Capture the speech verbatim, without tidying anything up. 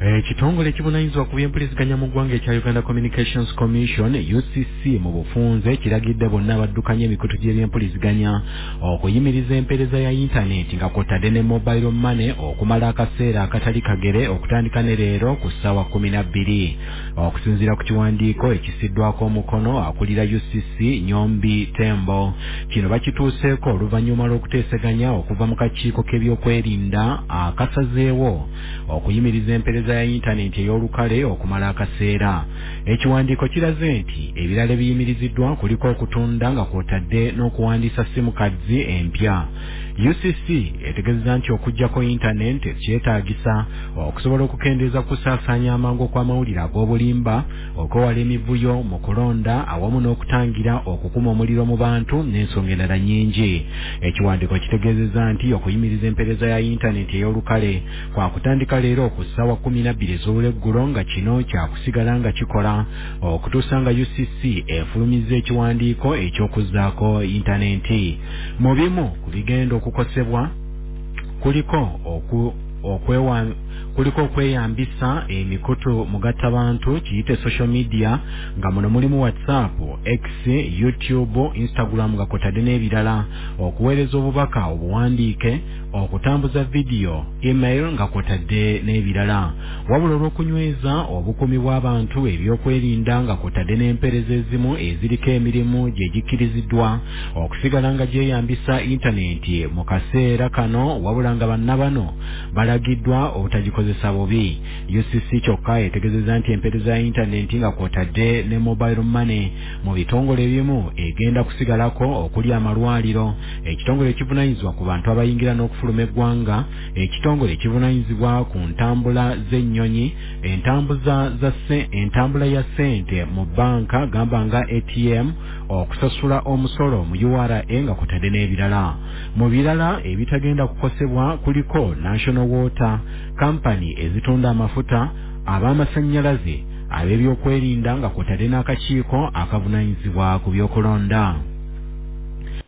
Ekitongole ekibunanyizibwa ku by'empuliziganya mu ggwanga ekya Uganda Communications Commission U C C mu bufunze kiragidde bonna abaddukanya emikutu gy'ebyempuliziganya okuyimiriza empeereza ya yintaneti nga kw'otadde ne mobile money okumala akaseera akatali kagere okutandika ne leero ku ssaawa kkumi na bbiri. Okusinziira ku kiwandiiko ekisiddwako omukono akulira U C C Nyombi Tembo, kino bakituuseeko oluvannyuma lw'okuteeseganya okuva mu kakiiko k'ebyokwerinda akasazeewo okuyimiriza empeereza ya yintaneti ey'olukale okumala akaseera. Ekiwandiiko kiraze nti ebirala ebiyimiriziddwa kuliko okutunda nga kw'otadde n'okuwandiisa simukazi empya. U C C etegeezezza nti okuggyako yintaneti kyetaagisa okusobola okukendeeza kusaasaanya amangu okw'amawulire ag'obulimba, okwewala emivuyo mu kulonda awamu n'okutangira okukuma omuliro mu bantu n'ensonga endala nnyingi. Ekiwandiiko kitegeezezza nti okuyimiriza empeereza ya yintaneti ey'olukale kwa kutandika leero ku ssaawa kkumi na bbiri ez'olweggulo nga kino kyakusigala nga kikola okutuusa nga U C C efulumizza ekiwandiiko eky'okuzzaako yintaneti. Mu bimu ku bigenda okukosebwa kuliko oku okwewa kuliko okweyambisa emikutu mugattabantu kiyite social media nga muno mulimu WhatsApp, X, YouTube, Instagram nga kw'otadde n'ebirala, okuweereza obubaka obuwandiike, okutambuza video, email nga kw'otadde n'ebirala. Wabula olw'okunyweza obukumi bw'abantu ebyokwerinda nga kw'otadde n'empeereza ezimu eziriko emirimu gye gikkiriziddwa okusigala nga gyeyambisa intaneti mu kaseera kano, wabula nga banna bano balagiddwa obutagikozesa bubi. U C C kyokka etegeezezza nti empeereza ya intaneti nga kw'otadde ne mobile money mu bitongole ebimu egenda kusigalako okuli amalwaliro, ekitongole ekivunanyizibwa ku bantu abayingira n'okufuluma eggwanga, ekitongole ekivunanyizibwa ku ntambula z'ennyonyi, entambuza za se entambula ya ssente mu banka gamba nga A T M, okusasula omusolo mu U R A nga kw'otadde n'ebirala. Mu birala ebitagenda kukosebwa kuliko National Water, kampani ezitunda amafuta, ab'amasannyalaze, ab'ebyokwerinda nga kw'otadde n'akakiiko akavunanyizibwa ku byokulonda.